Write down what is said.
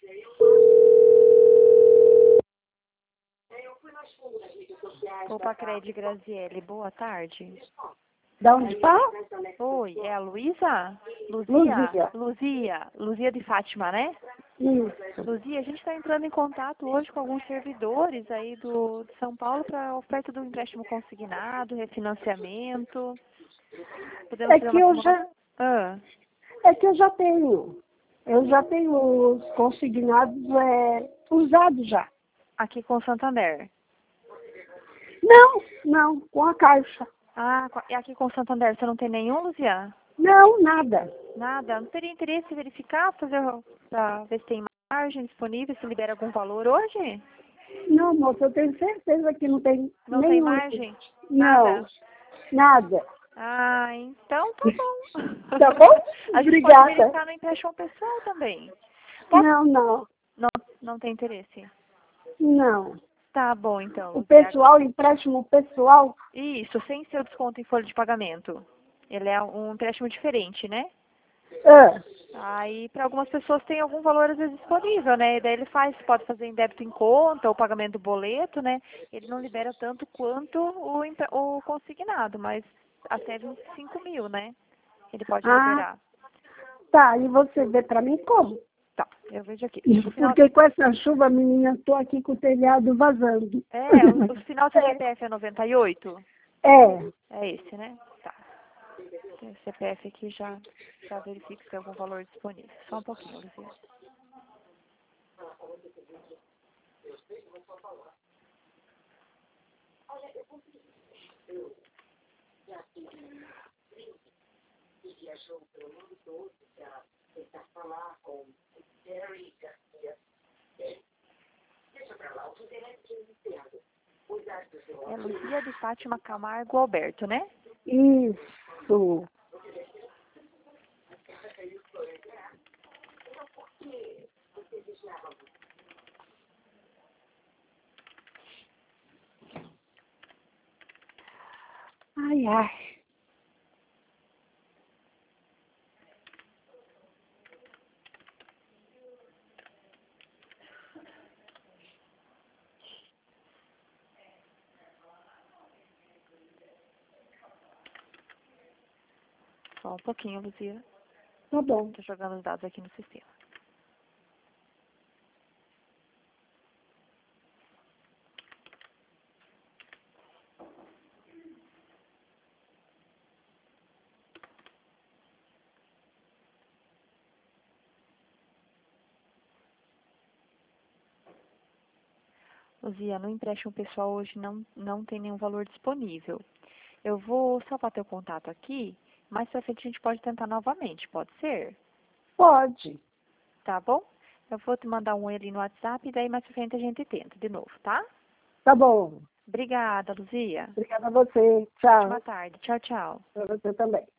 Opa, Cred Graziele, boa tarde. Da onde tá? Oi, é a Luísa? Luzia de Fátima, né? Isso. Luzia, a gente está entrando em contato hoje com alguns servidores aí de São Paulo para oferta do empréstimo consignado, refinanciamento. Podemos É fazer que uma eu já, Ah, é que eu já tenho. Eu já tenho os consignados usados já. aqui com o Santander. Não, com a Caixa. Ah, e aqui com o Santander, você não tem nenhum, Luzia? Não, nada. Nada? Não teria interesse em verificar, para ver se tem margem disponível, se libera algum valor hoje? Não, moça, eu tenho certeza que não tem Não tem nenhum. margem? Não, nada. Ah, então tá bom. Tá bom? A gente pode Obrigada. verificar no empréstimo pessoal também. Posso? Não. Não tem interesse. Não. Tá bom, então, O Luzia. pessoal, empréstimo pessoal, Isso, sem seu desconto em folha de pagamento. Ele é um empréstimo diferente, né? Aí, para algumas pessoas tem algum valor às vezes disponível, né? E daí ele pode fazer em débito em conta ou pagamento do boleto, né? Ele não libera tanto quanto o consignado, mas até 25 mil, né? Ele pode liberar. tá, e você vê pra mim como? Tá, eu vejo aqui. Porque com essa chuva, menina, eu tô aqui com o telhado vazando. O final do CPF é 98? É. É esse, né? Tá. Tem o CPF aqui já verifico se tem algum valor disponível. Só um pouquinho, Luzia. É Luzia de Fátima Camargo Alberto, né? Isso. Ai. Só um pouquinho, Luzia. Tá bom. Estou jogando os dados aqui no sistema. Luzia, no empréstimo pessoal hoje não tem nenhum valor disponível. Eu vou salvar teu contato aqui, mais pra frente a gente pode tentar novamente, pode ser? Pode. Tá bom? Eu vou te mandar um ali no WhatsApp e daí mais pra frente a gente tenta de novo, tá? Tá bom. Obrigada, Luzia. Obrigada a você. Ótima Tchau. tarde. Tchau, tchau. Pra você também.